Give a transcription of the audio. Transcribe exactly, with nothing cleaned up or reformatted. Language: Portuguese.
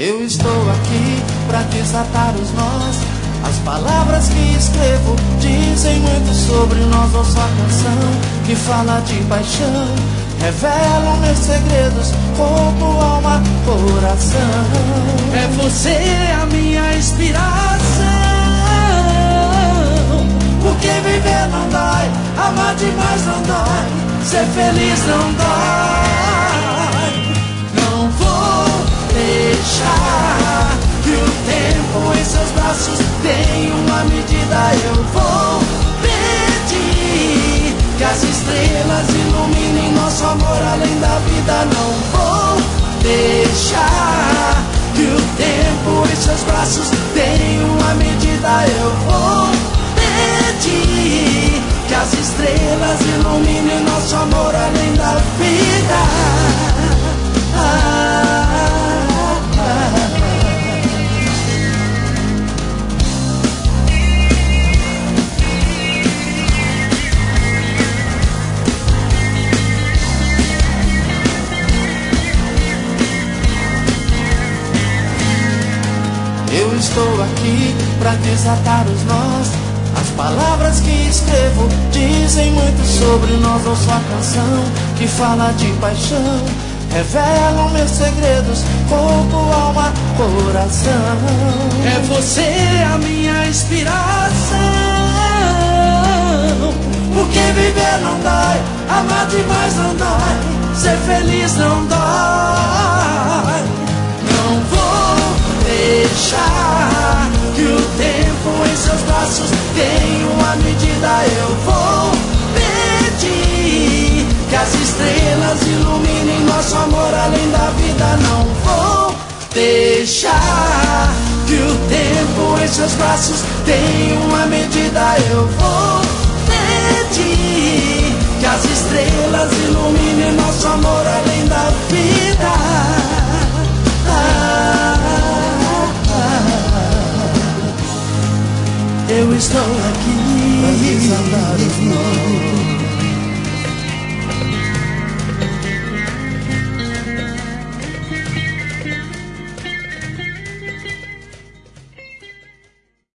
Eu estou aqui pra desatar os nós. As palavras que escrevo dizem muito sobre nós. Ouço a canção que fala de paixão, revelam meus segredos, corpo, alma, coração. É você a minha inspiração, porque viver não dói, amar demais não dói, ser feliz não dói. Não vou deixar que o tempo em seus braços tenha uma medida. Eu vou pedir que as estrelas iluminem nosso amor além da vida. Não vou deixar que o tempo em seus braços tenha uma medida. Eu vou pedir que as estrelas iluminem nosso amor além da vida. Ah, ah, ah. Eu estou aqui pra desatar os nós. As palavras que escrevo dizem muito sobre nós. Ouço a canção que fala de paixão, revelam meus segredos, corpo, alma, coração. É você a minha inspiração, porque viver não dói, amar demais não dói, ser feliz não dói. Não vou deixar que o tempo em seus braços tenha uma medida. Eu vou pedir que as estrelas iluminem nosso amor além da vida. Não vou deixar que o tempo em seus braços tenha uma medida. Eu vou pedir que as estrelas iluminem nosso amor além da vida. Ah, eu estou aqui pra desatar os nós.